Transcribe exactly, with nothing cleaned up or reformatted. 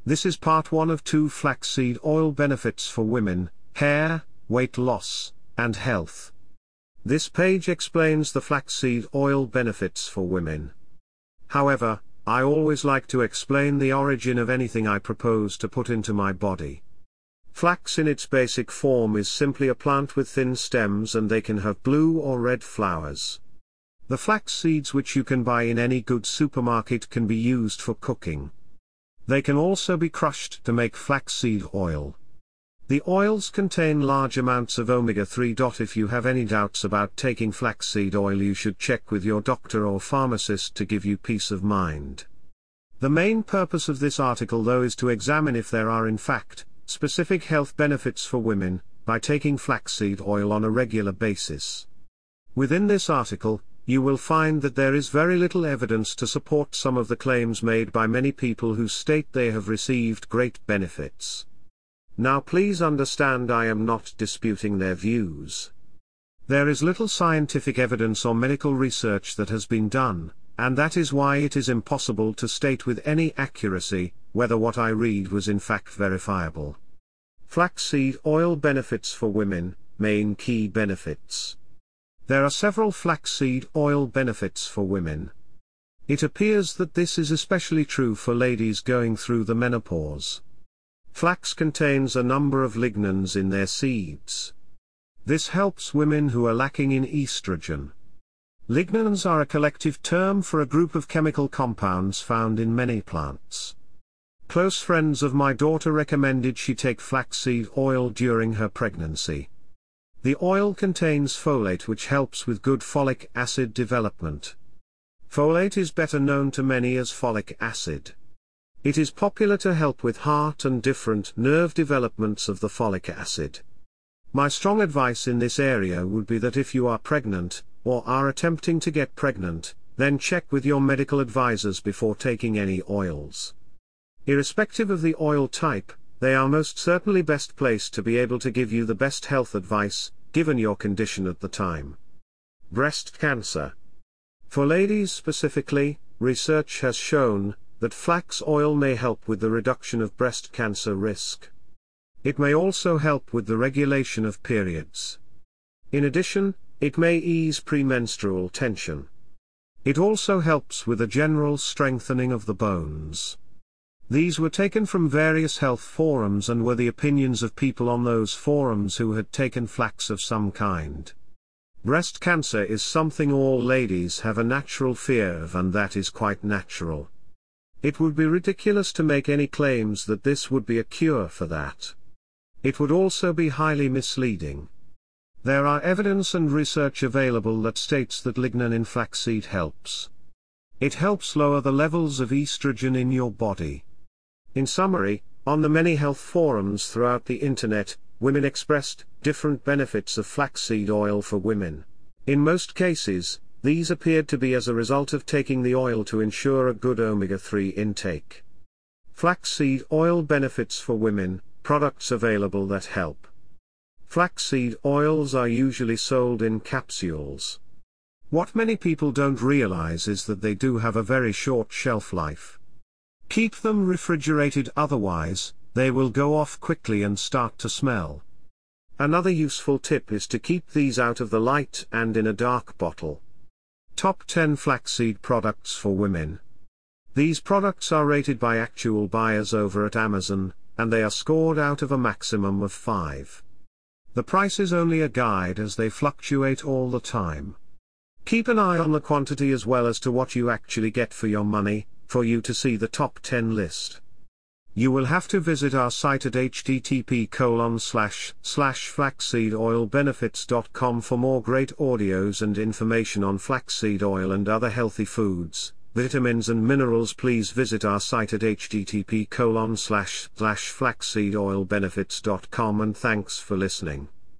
This is part one of two flaxseed oil benefits for women, hair, weight loss, and health. This page explains the flaxseed oil benefits for women. However, I always like to explain the origin of anything I propose to put into my body. Flax in its basic form is simply a plant with thin stems, and they can have blue or red flowers. The flax seeds which you can buy in any good supermarket can be used for cooking. They can also be crushed to make flaxseed oil. The oils contain large amounts of omega three. If you have any doubts about taking flaxseed oil, you should check with your doctor or pharmacist to give you peace of mind. The main purpose of this article, though, is to examine if there are in fact specific health benefits for women by taking flaxseed oil on a regular basis. Within this article, you will find that there is very little evidence to support some of the claims made by many people who state they have received great benefits. Now please understand, I am not disputing their views. There is little scientific evidence or medical research that has been done, and that is why it is impossible to state with any accuracy whether what I read was in fact verifiable. Flaxseed oil benefits for women, main key benefits. There are several flaxseed oil benefits for women. It appears that this is especially true for ladies going through the menopause. Flax contains a number of lignans in their seeds. This helps women who are lacking in estrogen. Lignans are a collective term for a group of chemical compounds found in many plants. Close friends of my daughter recommended she take flaxseed oil during her pregnancy. The oil contains folate, which helps with good folic acid development. Folate is better known to many as folic acid. It is popular to help with heart and different nerve developments of the folic acid. My strong advice in this area would be that if you are pregnant, or are attempting to get pregnant, then check with your medical advisors before taking any oils. Irrespective of the oil type, they are most certainly best placed to be able to give you the best health advice, given your condition at the time. Breast cancer. For ladies specifically, research has shown that flax oil may help with the reduction of breast cancer risk. It may also help with the regulation of periods. In addition, it may ease premenstrual tension. It also helps with a general strengthening of the bones. These were taken from various health forums and were the opinions of people on those forums who had taken flax of some kind. Breast cancer is something all ladies have a natural fear of, and that is quite natural. It would be ridiculous to make any claims that this would be a cure for that. It would also be highly misleading. There are evidence and research available that states that lignan in flaxseed helps. It helps lower the levels of estrogen in your body. In summary, on the many health forums throughout the internet, women expressed different benefits of flaxseed oil for women. In most cases, these appeared to be as a result of taking the oil to ensure a good omega three intake. Flaxseed oil benefits for women, products available that help. Flaxseed oils are usually sold in capsules. What many people don't realize is that they do have a very short shelf life. Keep them refrigerated, otherwise, they will go off quickly and start to smell. Another useful tip is to keep these out of the light and in a dark bottle. Top ten flaxseed products for women. These products are rated by actual buyers over at Amazon, and they are scored out of a maximum of five. The price is only a guide as they fluctuate all the time. Keep an eye on the quantity as well as to what you actually get for your money, for you to see the top ten list. You will have to visit our site at h t t p colon slash slash flaxseed oil benefits dot com for more great audios and information on flaxseed oil and other healthy foods, vitamins and minerals. Please visit our site at h t t p colon slash slash flaxseed oil benefits dot com, and thanks for listening.